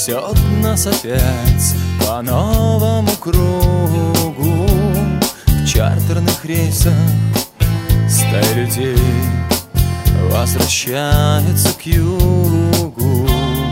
несет нас опять по новому кругу. В чартерных рейсах стая людей возвращается к югу.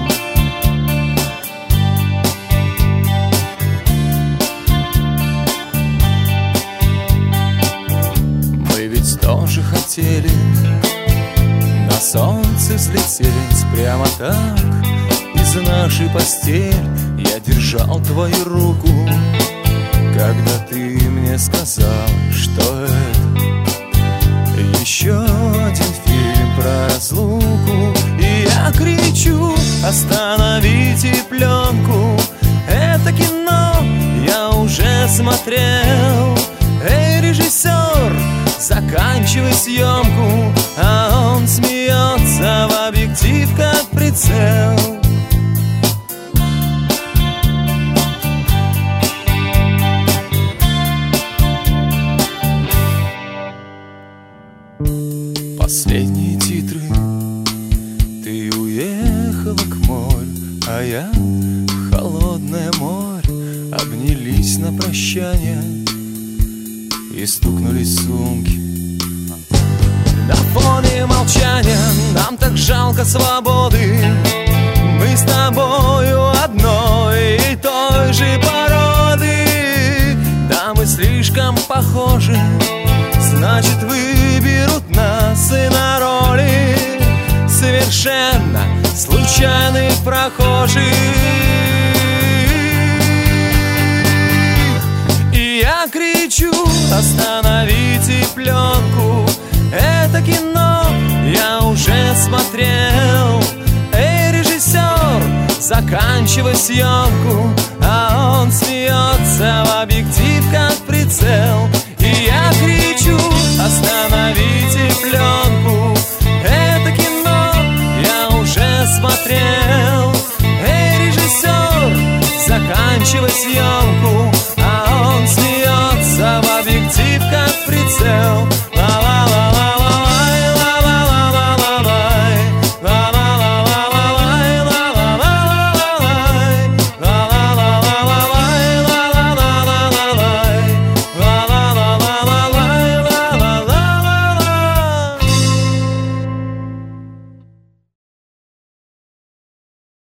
Мы ведь тоже хотели на солнце взлететь прямо так. Из нашей постели я держал твою руку, когда ты мне сказал, что это еще один фильм про разлуку. И я кричу: остановите пленку, это кино я уже смотрел. Эй, режиссер, заканчивай съемку. А он смеется в объектив, как прицел. Последние титры, ты уехала к морю, а я в холодное море. Обнялись на прощание и стукнулись сумки. На фоне молчания нам так жалко свободы. Мы с тобою одной и той же породы. Да, мы слишком похожи, значит, выберут нас и на роли совершенно случайных прохожих. И я кричу: остановите пленку, это кино я уже смотрел. Эй, режиссер, заканчивай съемку. А он смеется в